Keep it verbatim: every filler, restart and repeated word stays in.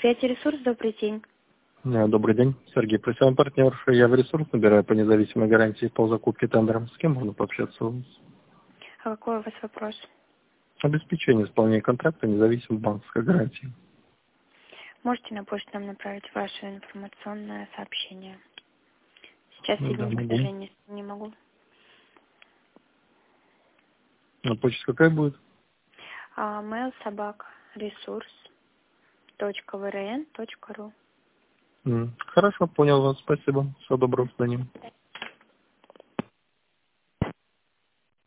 Предприятие «Ресурс», добрый день. Э, Добрый день, Сергей, профессиональный партнер. Я в «Ресурс» набираю по независимой гарантии по закупке тендером. С кем можно пообщаться у вас? А какой у вас вопрос? Обеспечение исполнения контракта независимой банковской гарантии. Можете на почту нам направить ваше информационное сообщение? Сейчас Ну да, соединить, к могу. сожалению, не могу. А почта какая будет? А, mail собак ресурс точка вэ эр эн точка ру. М, Хорошо, понял вас. Спасибо. Всего доброго, с ним.